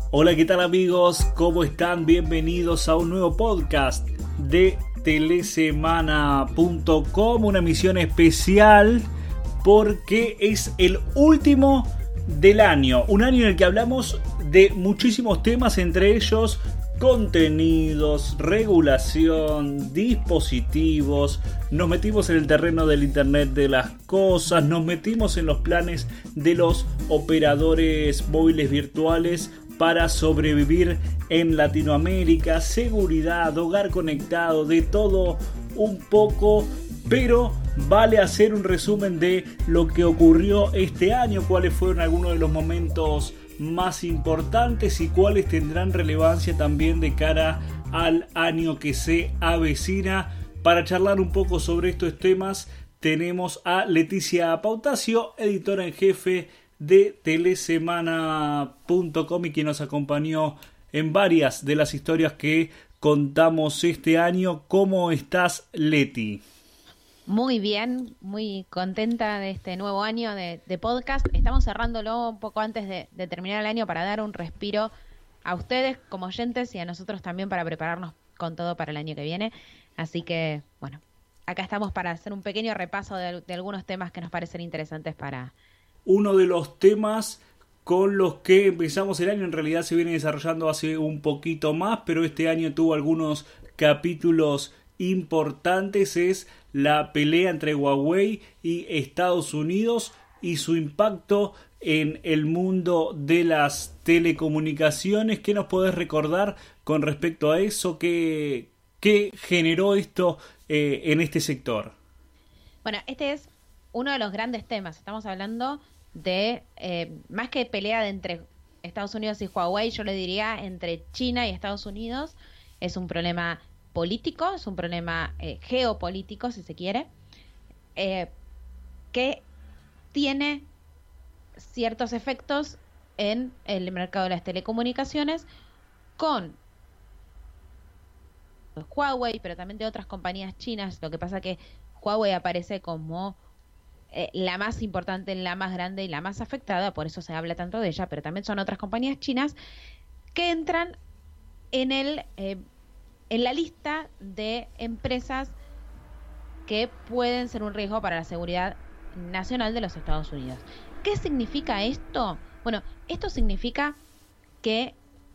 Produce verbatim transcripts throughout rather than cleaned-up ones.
Hola, ¿qué tal amigos? ¿Cómo están? Bienvenidos a un nuevo podcast de telesemana punto com, una emisión especial porque es el último del año, un año en el que hablamos de muchísimos temas, entre ellos contenidos, regulación, dispositivos, nos metimos en el terreno del Internet de las cosas, nos metimos en los planes de los operadores móviles virtuales para sobrevivir en Latinoamérica, seguridad, hogar conectado, de todo un poco, pero vale hacer un resumen de lo que ocurrió este año, cuáles fueron algunos de los momentos más importantes y cuáles tendrán relevancia también de cara al año que se avecina. Para charlar un poco sobre estos temas tenemos a Leticia Pautacio, editora en jefe de telesemana punto com y quien nos acompañó en varias de las historias que contamos este año. ¿Cómo estás, Leti? Muy bien, muy contenta de este nuevo año de, de podcast. Estamos cerrándolo un poco antes de, de terminar el año para dar un respiro a ustedes como oyentes y a nosotros también para prepararnos con todo para el año que viene. Así que, bueno, acá estamos para hacer un pequeño repaso de, de algunos temas que nos parecen interesantes para... Uno de los temas con los que empezamos el año en realidad se viene desarrollando hace un poquito más, pero este año tuvo algunos capítulos importantes, es la pelea entre Huawei y Estados Unidos y su impacto en el mundo de las telecomunicaciones. ¿Qué nos podés recordar con respecto a eso? ¿Qué, qué generó esto eh, en este sector? Bueno, este es uno de los grandes temas. Estamos hablando de, eh, más que pelea de entre Estados Unidos y Huawei, yo le diría entre China y Estados Unidos. Es un problema político, es un problema eh, geopolítico, si se quiere, eh, que tiene ciertos efectos en el mercado de las telecomunicaciones con Huawei, pero también de otras compañías chinas. Lo que pasa que Huawei aparece como eh, la más importante, la más grande y la más afectada, por eso se habla tanto de ella, pero también son otras compañías chinas que entran en el... Eh, en la lista de empresas que pueden ser un riesgo para la seguridad nacional de los Estados Unidos. ¿Qué significa esto? Bueno, esto significa que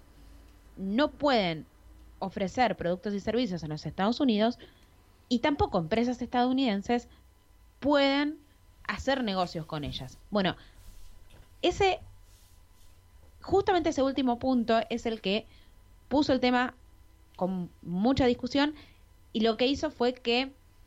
no pueden ofrecer productos y servicios en los Estados Unidos y tampoco empresas estadounidenses pueden hacer negocios con ellas. Bueno, ese, justamente ese último punto es el que puso el tema con mucha discusión y lo que hizo fue que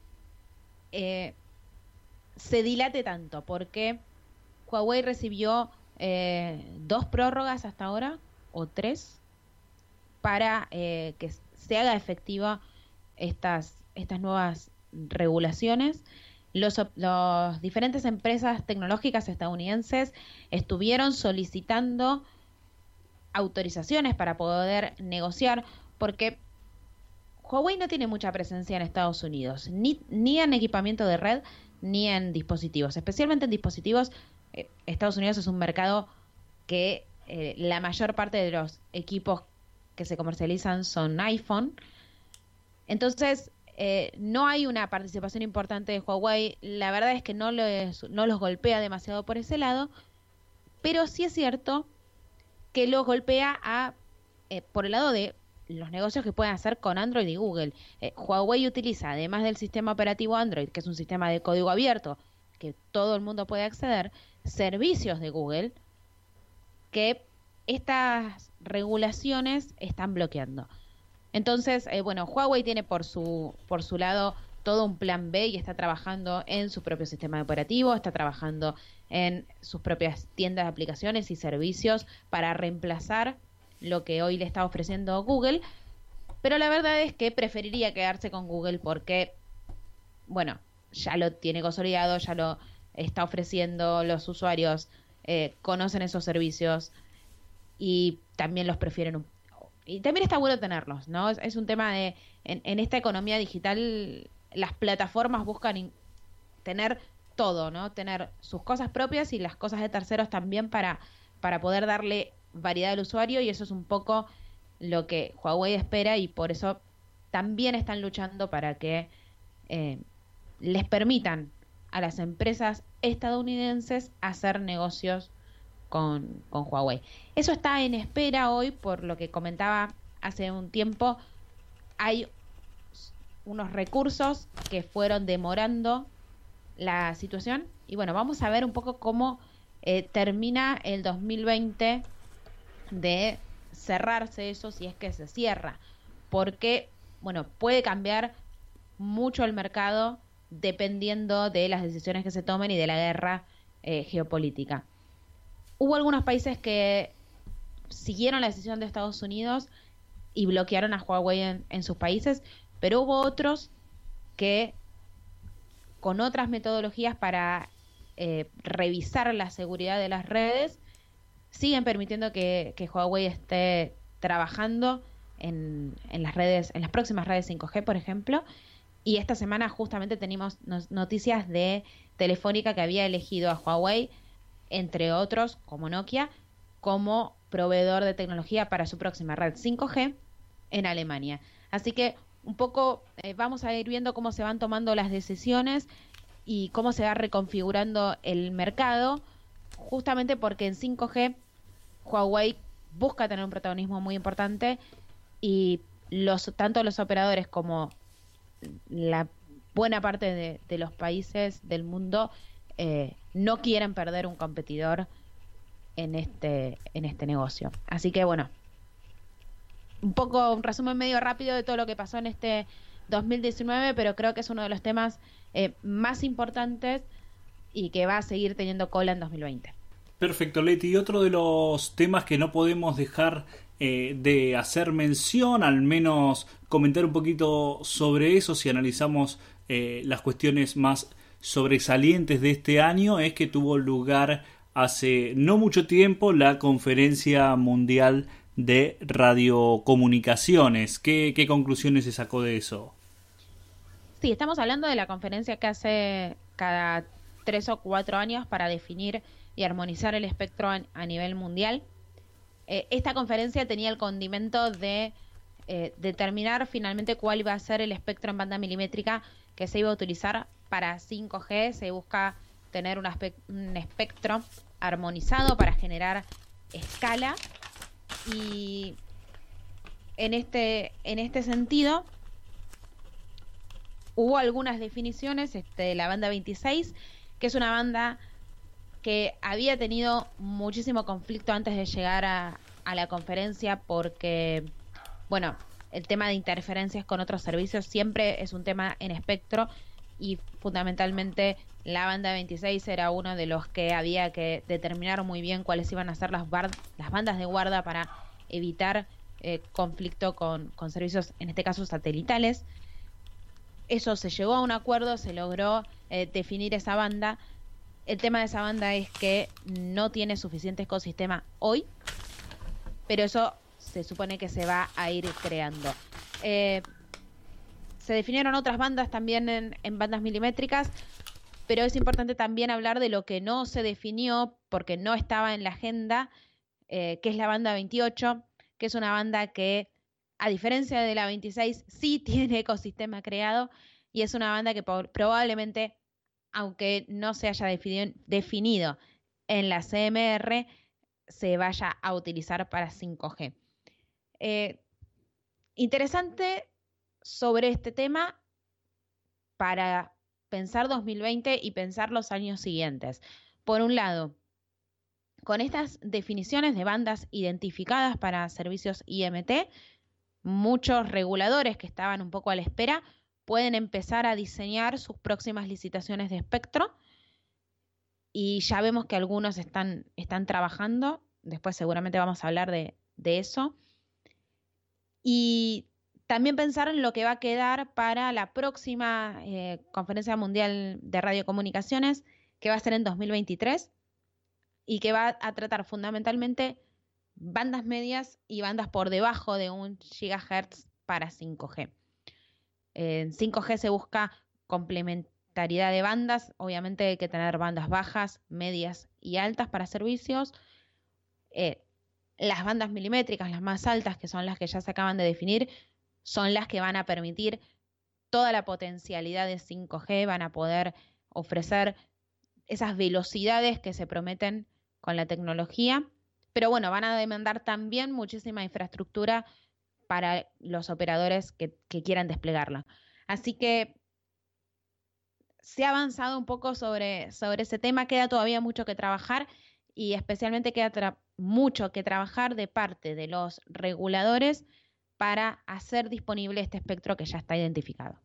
eh, se dilate tanto, porque Huawei recibió eh, dos prórrogas hasta ahora, o tres, para eh, que se haga efectiva estas, estas nuevas regulaciones. Los, los diferentes empresas tecnológicas estadounidenses estuvieron solicitando autorizaciones para poder negociar, porque Huawei no tiene mucha presencia en Estados Unidos, ni, ni en equipamiento de red, ni en dispositivos. Especialmente en dispositivos, eh, Estados Unidos es un mercado que eh, la mayor parte de los equipos que se comercializan son iPhone. Entonces, eh, no hay una participación importante de Huawei. La verdad es que no, les, no los golpea demasiado por ese lado, pero sí es cierto que los golpea a, eh, por el lado de los negocios que pueden hacer con Android y Google. Eh, Huawei utiliza, además del sistema operativo Android, que es un sistema de código abierto, que todo el mundo puede acceder, servicios de Google que estas regulaciones están bloqueando. Entonces, eh, bueno, Huawei tiene por su, por su lado todo un plan B y está trabajando en su propio sistema operativo, está trabajando en sus propias tiendas de aplicaciones y servicios para reemplazar lo que hoy le está ofreciendo Google, pero la verdad es que preferiría quedarse con Google porque, bueno, ya lo tiene consolidado, ya lo está ofreciendo, los usuarios eh, conocen esos servicios y también los prefieren. Un, y también está bueno tenerlos, ¿no? Es, es un tema de, en, en esta economía digital, las plataformas buscan in, tener todo, ¿no? Tener sus cosas propias y las cosas de terceros también para, para poder darle variedad del usuario, y eso es un poco lo que Huawei espera, y por eso también están luchando para que eh, les permitan a las empresas estadounidenses hacer negocios con, con Huawei. Eso está en espera hoy, por lo que comentaba hace un tiempo. Hay unos recursos que fueron demorando la situación, y bueno, vamos a ver un poco cómo eh, termina el dos mil veinte de cerrarse eso, si es que se cierra, porque bueno, puede cambiar mucho el mercado dependiendo de las decisiones que se tomen y de la guerra eh, geopolítica. Hubo algunos países que siguieron la decisión de Estados Unidos y bloquearon a Huawei en, en sus países, pero hubo otros que con otras metodologías para eh, revisar la seguridad de las redes siguen permitiendo que, que Huawei esté trabajando en, en las redes, en las próximas redes cinco G, por ejemplo. Y esta semana justamente tenemos noticias de Telefónica, que había elegido a Huawei, entre otros, como Nokia, como proveedor de tecnología para su próxima red cinco G en Alemania. Así que un poco eh, vamos a ir viendo cómo se van tomando las decisiones y cómo se va reconfigurando el mercado, justamente porque en cinco G Huawei busca tener un protagonismo muy importante, y los tanto los operadores como la buena parte de, de los países del mundo eh, no quieren perder un competidor en este, en este negocio. Así que bueno, un poco un resumen medio rápido de todo lo que pasó en este dos mil diecinueve, pero creo que es uno de los temas eh, más importantes y que va a seguir teniendo cola en dos mil veinte. Perfecto, Leti. Y otro de los temas que no podemos dejar eh, de hacer mención, al menos comentar un poquito sobre eso, si analizamos eh, las cuestiones más sobresalientes de este año, es que tuvo lugar hace no mucho tiempo la Conferencia Mundial de Radiocomunicaciones. ¿Qué, qué conclusiones se sacó de eso? Sí, estamos hablando de la conferencia que hace cada tres o cuatro años para definir y armonizar el espectro a, a nivel mundial. Eh, esta conferencia tenía el condimento de eh, determinar finalmente cuál iba a ser el espectro en banda milimétrica que se iba a utilizar para cinco G. Se busca tener un, un espectro armonizado para generar escala, y en este, en este sentido hubo algunas definiciones. Este, la banda veintiséis, que es una banda que había tenido muchísimo conflicto antes de llegar a, a la conferencia, porque, bueno, el tema de interferencias con otros servicios siempre es un tema en espectro, y fundamentalmente la banda veintiséis era uno de los que había que determinar muy bien cuáles iban a ser las, bar las bandas de guarda para evitar eh, conflicto con, con servicios, en este caso satelitales. Eso se llegó a un acuerdo, se logró eh, definir esa banda. El tema de esa banda es que no tiene suficiente ecosistema hoy, pero eso se supone que se va a ir creando. Eh, se definieron otras bandas también en, en bandas milimétricas, pero es importante también hablar de lo que no se definió porque no estaba en la agenda, eh, que es la banda veintiocho, que es una banda que, a diferencia de la veintiséis, sí tiene ecosistema creado, y es una banda que por, probablemente, aunque no se haya definido, definido en la C M R, se vaya a utilizar para cinco G. Eh, interesante sobre este tema para pensar dos mil veinte y pensar los años siguientes. Por un lado, con estas definiciones de bandas identificadas para servicios I M T, muchos reguladores que estaban un poco a la espera pueden empezar a diseñar sus próximas licitaciones de espectro, y ya vemos que algunos están, están trabajando. Después seguramente vamos a hablar de, de eso. Y también pensar en lo que va a quedar para la próxima eh, Conferencia Mundial de Radiocomunicaciones, que va a ser en dos mil veintitrés, y que va a tratar fundamentalmente bandas medias y bandas por debajo de un gigahertz para cinco G. En cinco G se busca complementariedad de bandas. Obviamente hay que tener bandas bajas, medias y altas para servicios. Eh, las bandas milimétricas, las más altas, que son las que ya se acaban de definir, son las que van a permitir toda la potencialidad de cinco G, van a poder ofrecer esas velocidades que se prometen con la tecnología, pero bueno, van a demandar también muchísima infraestructura para los operadores que, que quieran desplegarla. Así que se ha avanzado un poco sobre, sobre ese tema, queda todavía mucho que trabajar y especialmente queda tra- mucho que trabajar de parte de los reguladores para hacer disponible este espectro que ya está identificado.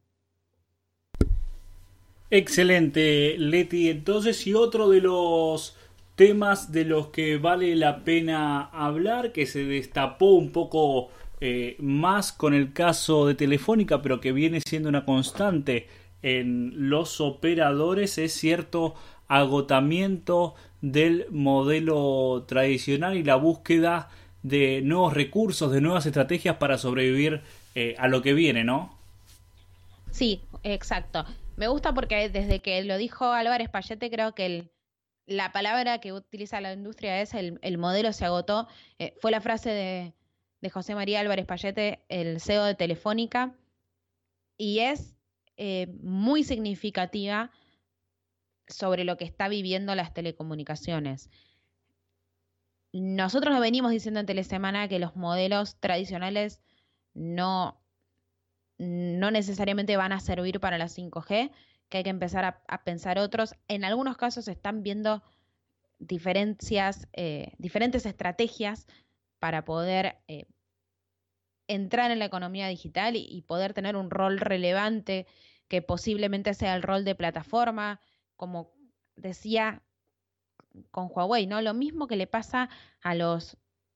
Excelente, Leti. Entonces, y otro de los temas de los que vale la pena hablar, que se destapó un poco eh, más con el caso de Telefónica, pero que viene siendo una constante en los operadores, es cierto agotamiento del modelo tradicional y la búsqueda de nuevos recursos, de nuevas estrategias para sobrevivir eh, a lo que viene, ¿no? Sí, exacto. Me gusta porque desde que lo dijo Álvarez Payete, creo que el, la palabra que utiliza la industria es el, el modelo se agotó. Eh, fue la frase de, de José María Álvarez Payete, el C E O de Telefónica, y es eh, muy significativa sobre lo que está viviendo las telecomunicaciones. Nosotros venimos diciendo en Telesemana que los modelos tradicionales no, no necesariamente van a servir para la cinco G, que hay que empezar a, a pensar otros. En algunos casos se están viendo diferencias, eh, diferentes estrategias para poder eh, entrar en la economía digital y, y poder tener un rol relevante que posiblemente sea el rol de plataforma, como decía con Huawei, ¿no? Lo mismo que le pasa a los,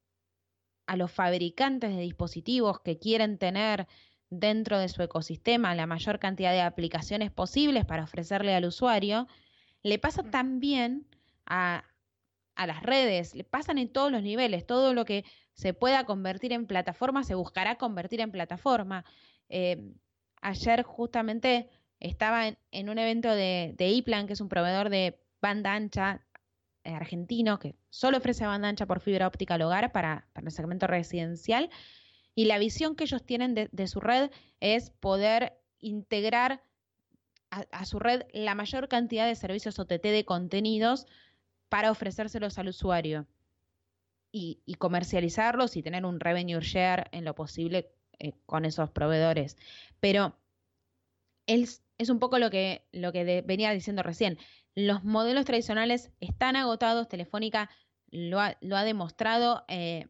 a los fabricantes de dispositivos que quieren tener dentro de su ecosistema la mayor cantidad de aplicaciones posibles para ofrecerle al usuario, le pasa también a, a las redes, le pasan en todos los niveles, todo lo que se pueda convertir en plataforma se buscará convertir en plataforma. Eh, ayer justamente estaba en, en un evento de, de iPlan, que es un proveedor de banda ancha eh, argentino, que solo ofrece banda ancha por fibra óptica al hogar para, para el segmento residencial, y la visión que ellos tienen de, de su red es poder integrar a, a su red la mayor cantidad de servicios O T T de contenidos para ofrecérselos al usuario y, y comercializarlos y tener un revenue share en lo posible eh, con esos proveedores. Pero es, es un poco lo que, lo que de, venía diciendo recién. Los modelos tradicionales están agotados, Telefónica lo ha, lo ha demostrado eh,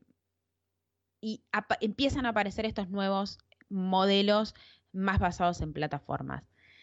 y a, empiezan a aparecer estos nuevos modelos más basados en plataformas.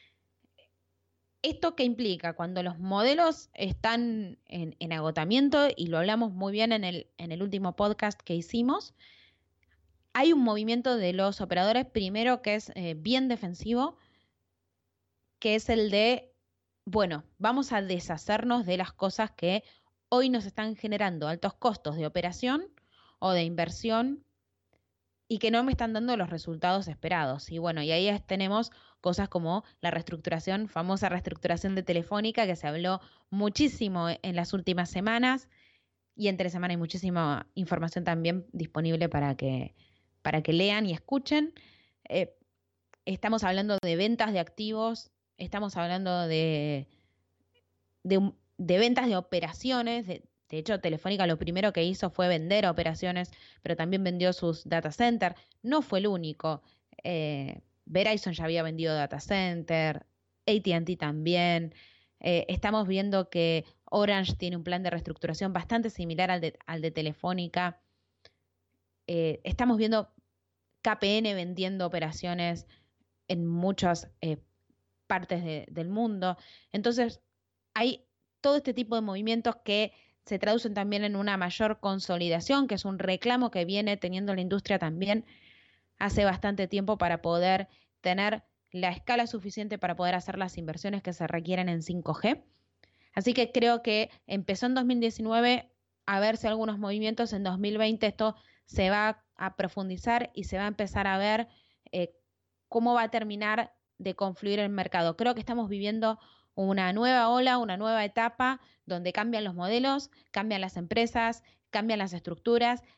¿Esto qué implica? Cuando los modelos están en, en agotamiento, y lo hablamos muy bien en el, en el último podcast que hicimos, hay un movimiento de los operadores, primero que es eh, bien defensivo, que es el de, bueno, vamos a deshacernos de las cosas que hoy nos están generando altos costos de operación o de inversión y que no me están dando los resultados esperados. Y bueno, y ahí es, tenemos cosas como la reestructuración, famosa reestructuración de Telefónica, que se habló muchísimo en las últimas semanas, y entre semana hay muchísima información también disponible para que, para que lean y escuchen. Eh, estamos hablando de ventas de activos, estamos hablando de, de, de ventas de operaciones, de, de hecho, Telefónica lo primero que hizo fue vender operaciones, pero también vendió sus data centers. No fue el único. Eh, Verizon ya había vendido data center, A T and T también. Eh, estamos viendo que Orange tiene un plan de reestructuración bastante similar al de, al de Telefónica. Eh, estamos viendo K P N vendiendo operaciones en muchas eh, partes de, del mundo. Entonces, hay todo este tipo de movimientos que se traducen también en una mayor consolidación, que es un reclamo que viene teniendo la industria también hace bastante tiempo para poder tener la escala suficiente para poder hacer las inversiones que se requieren en cinco G. Así que creo que empezó en dos mil diecinueve a verse algunos movimientos, en dos mil veinte esto se va a profundizar y se va a empezar a ver eh, cómo va a terminar de confluir el mercado. Creo que estamos viviendo una nueva ola, una nueva etapa donde cambian los modelos, cambian las empresas, cambian las estructuras.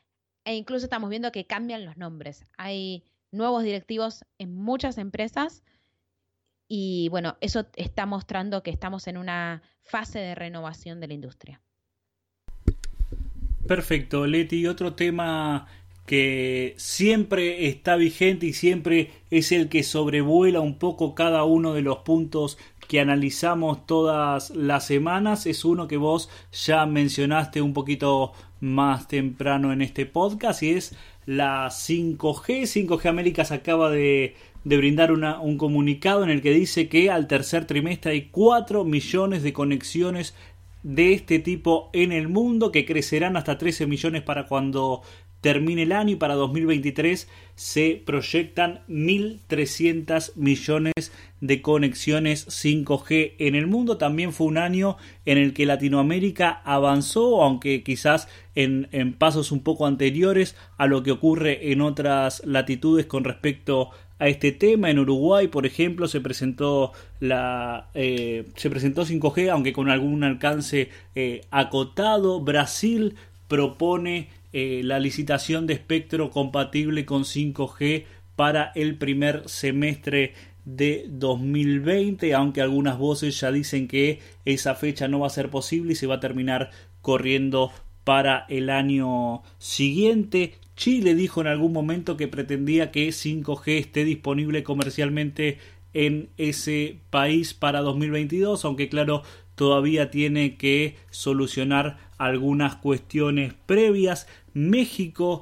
e incluso estamos viendo que cambian los nombres. Hay nuevos directivos en muchas empresas y bueno, eso está mostrando que estamos en una fase de renovación de la industria. Perfecto, Leti. Otro tema que siempre está vigente y siempre es el que sobrevuela un poco cada uno de los puntos que analizamos todas las semanas, es uno que vos ya mencionaste un poquito más temprano en este podcast, y es la cinco G. cinco G Américas acaba de, de brindar una, un comunicado en el que dice que al tercer trimestre hay cuatro millones de conexiones de este tipo en el mundo, que crecerán hasta trece millones para cuando termine el año, y para dos mil veintitrés se proyectan mil trescientos millones de conexiones cinco G en el mundo. También fue un año en el que Latinoamérica avanzó, aunque quizás en, en pasos un poco anteriores a lo que ocurre en otras latitudes con respecto a este tema. En Uruguay, por ejemplo, se presentó la eh, se presentó cinco G, aunque con algún alcance eh, acotado. Brasil propone eh, la licitación de espectro compatible con cinco G para el primer semestre de dos mil veinte, aunque algunas voces ya dicen que esa fecha no va a ser posible y se va a terminar corriendo para el año siguiente. Chile dijo en algún momento que pretendía que cinco G esté disponible comercialmente en ese país para dos mil veintidós, aunque claro, todavía tiene que solucionar algunas cuestiones previas. México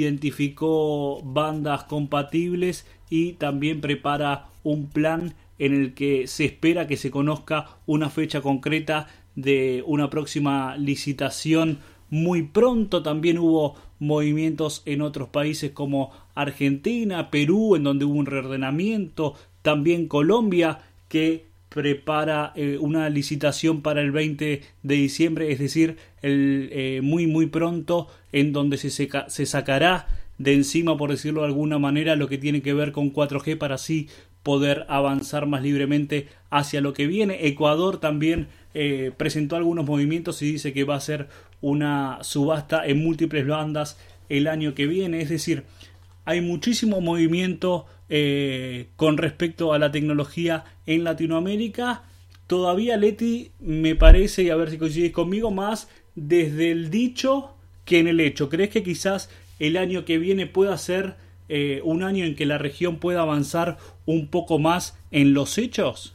identificó bandas compatibles y también prepara un plan en el que se espera que se conozca una fecha concreta de una próxima licitación muy pronto. También hubo movimientos en otros países como Argentina, Perú, en donde hubo un reordenamiento, también Colombia, que prepara eh, una licitación para el veinte de diciembre, es decir, el, eh, muy muy pronto, en donde se, seca, se sacará de encima, por decirlo de alguna manera, lo que tiene que ver con cuatro G, para así poder avanzar más libremente hacia lo que viene. Ecuador también eh, presentó algunos movimientos y dice que va a ser una subasta en múltiples bandas el año que viene. Es decir, hay muchísimo movimiento eh, con respecto a la tecnología en Latinoamérica. Todavía, Leti, me parece, y a ver si coincides conmigo, más desde el dicho que en el hecho. ¿Crees que quizás el año que viene pueda ser eh, un año en que la región pueda avanzar un poco más en los hechos?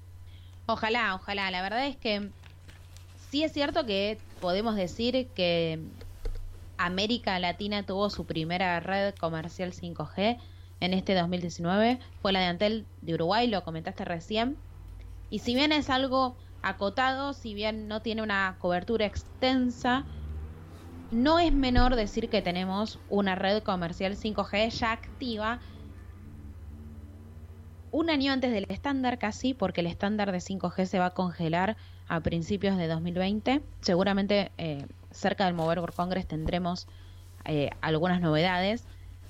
Ojalá, ojalá. La verdad es que sí es cierto que podemos decir que América Latina tuvo su primera red comercial cinco G en este dos mil diecinueve. Fue la de Antel de Uruguay, lo comentaste recién. Y si bien es algo acotado, si bien no tiene una cobertura extensa, no es menor decir que tenemos una red comercial cinco G ya activa un año antes del estándar casi, porque el estándar de cinco G se va a congelar a principios de dos mil veinte. Seguramente eh, cerca del Mobile World Congress tendremos eh, algunas novedades.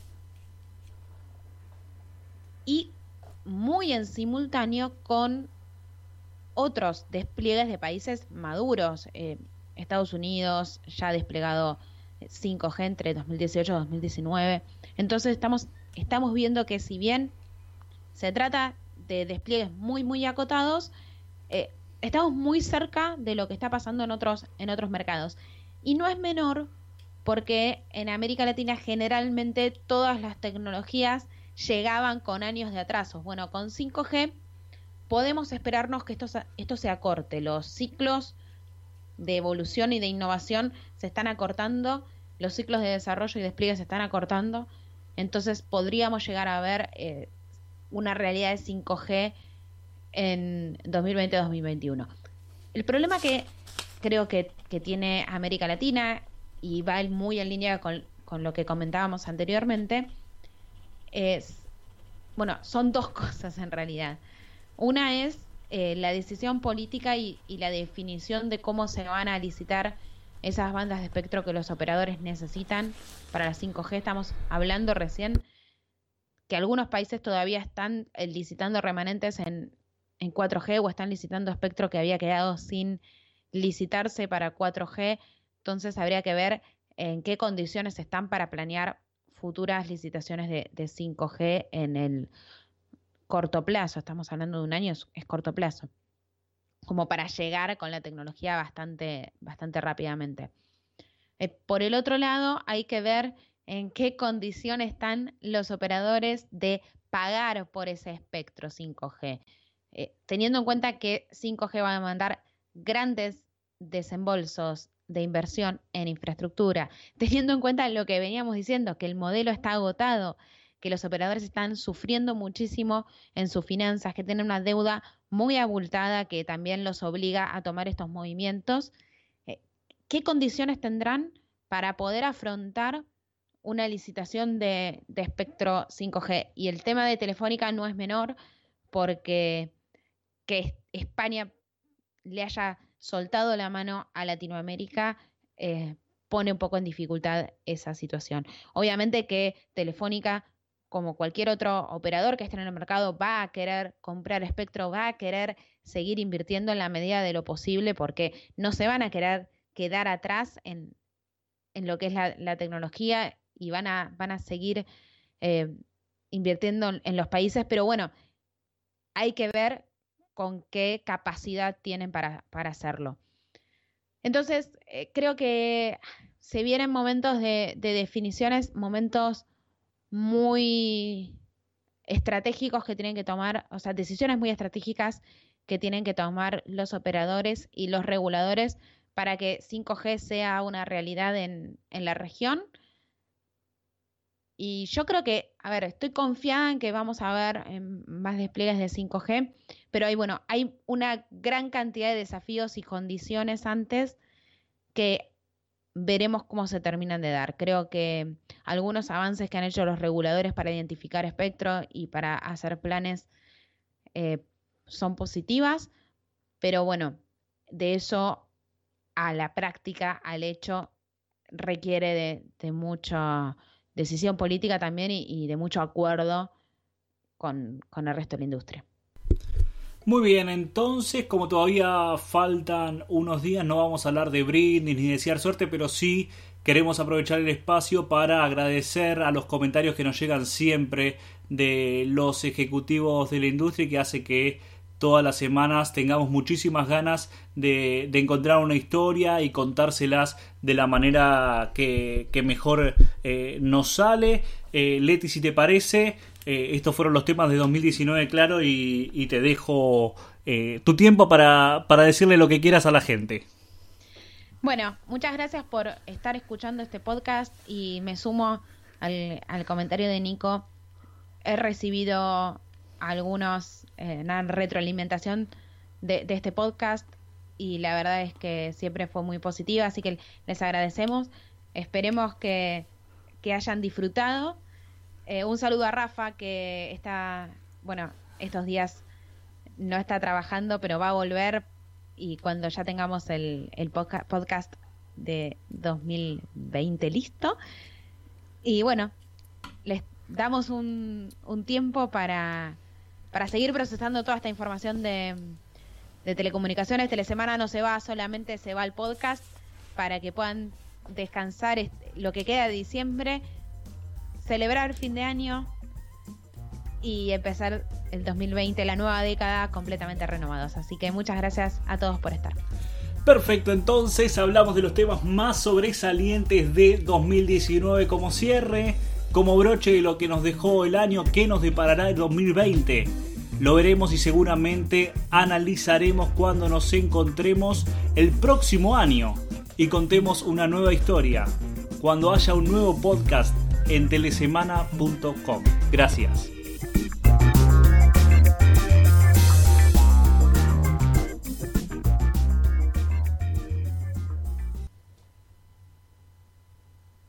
Y muy en simultáneo con otros despliegues de países maduros. Eh, Estados Unidos ya ha desplegado cinco G entre dos mil dieciocho y dos mil diecinueve. Entonces estamos, estamos viendo que si bien se trata de despliegues muy muy acotados, eh, estamos muy cerca de lo que está pasando en otros, en otros mercados. Y no es menor porque en América Latina generalmente todas las tecnologías llegaban con años de atrasos. Bueno, con cinco G podemos esperarnos que esto, esto se acorte. Los ciclos de evolución y de innovación se están acortando, los ciclos de desarrollo y despliegue se están acortando. Entonces podríamos llegar a ver eh, una realidad de cinco G en dos mil veinte a dos mil veintiuno. El problema que creo que, que tiene América Latina, y va muy en línea con, con lo que comentábamos anteriormente, es, bueno, son dos cosas en realidad. Una es eh, la decisión política y, y la definición de cómo se van a licitar esas bandas de espectro que los operadores necesitan para la cinco G. Estamos hablando recién que algunos países todavía están licitando remanentes en, en cuatro G o están licitando espectro que había quedado sin licitarse para cuatro G. Entonces habría que ver en qué condiciones están para planear futuras licitaciones de, de cinco G en el corto plazo. Estamos hablando de un año, es, es corto plazo, como para llegar con la tecnología bastante, bastante rápidamente. Eh, por el otro lado, hay que ver en qué condición están los operadores de pagar por ese espectro cinco G. Eh, teniendo en cuenta que cinco G va a demandar grandes desembolsos de inversión en infraestructura, teniendo en cuenta lo que veníamos diciendo, que el modelo está agotado, que los operadores están sufriendo muchísimo en sus finanzas, que tienen una deuda muy abultada que también los obliga a tomar estos movimientos. Eh, ¿Qué condiciones tendrán para poder afrontar una licitación de, de espectro cinco G? Y el tema de Telefónica no es menor, porque que España le haya soltado la mano a Latinoamérica eh, pone un poco en dificultad esa situación. Obviamente que Telefónica, como cualquier otro operador que esté en el mercado, va a querer comprar espectro, va a querer seguir invirtiendo en la medida de lo posible, porque no se van a querer quedar atrás en, en lo que es la, la tecnología, y van a, van a seguir eh, invirtiendo en, en los países, pero bueno, hay que ver con qué capacidad tienen para, para hacerlo. Entonces, eh, creo que se vienen momentos de, de definiciones, momentos muy estratégicos que tienen que tomar, o sea, decisiones muy estratégicas que tienen que tomar los operadores y los reguladores para que cinco G sea una realidad en, en la región. Y yo creo que, a ver, estoy confiada en que vamos a ver eh, más despliegues de cinco G, pero hay, bueno, hay una gran cantidad de desafíos y condiciones antes que veremos cómo se terminan de dar. Creo que algunos avances que han hecho los reguladores para identificar espectro y para hacer planes eh, son positivas, pero bueno, de eso a la práctica, al hecho, requiere de, de mucha decisión política también y, y de mucho acuerdo con, con el resto de la industria. Muy bien, entonces, como todavía faltan unos días, no vamos a hablar de brindis ni desear suerte, pero sí queremos aprovechar el espacio para agradecer a los comentarios que nos llegan siempre de los ejecutivos de la industria, y que hace que todas las semanas tengamos muchísimas ganas de, de encontrar una historia y contárselas de la manera que, que mejor eh, nos sale. Eh, Leti, si te parece, eh, estos fueron los temas de dos mil diecinueve, claro, y, y te dejo eh, tu tiempo para, para decirle lo que quieras a la gente. Bueno, muchas gracias por estar escuchando este podcast, y me sumo al, al comentario de Nico. He recibido algunos eh, una retroalimentación de, de este podcast, y la verdad es que siempre fue muy positiva, así que les agradecemos. Esperemos que, que hayan disfrutado. Eh, un saludo a Rafa, que está, bueno, estos días no está trabajando, pero va a volver, y cuando ya tengamos el, el podca- podcast de dos mil veinte listo. Y bueno, les damos un, un tiempo para, para seguir procesando toda esta información de, de telecomunicaciones. Telesemana no se va, solamente se va al podcast, para que puedan descansar lo que queda de diciembre, celebrar fin de año y empezar el dos mil veinte, la nueva década, completamente renovados. Así que muchas gracias a todos por estar. Perfecto, entonces hablamos de los temas más sobresalientes de dos mil diecinueve como cierre, como broche de lo que nos dejó el año, qué nos deparará el dos mil veinte. Lo veremos y seguramente analizaremos cuando nos encontremos el próximo año y contemos una nueva historia, cuando haya un nuevo podcast en telesemana punto com. Gracias.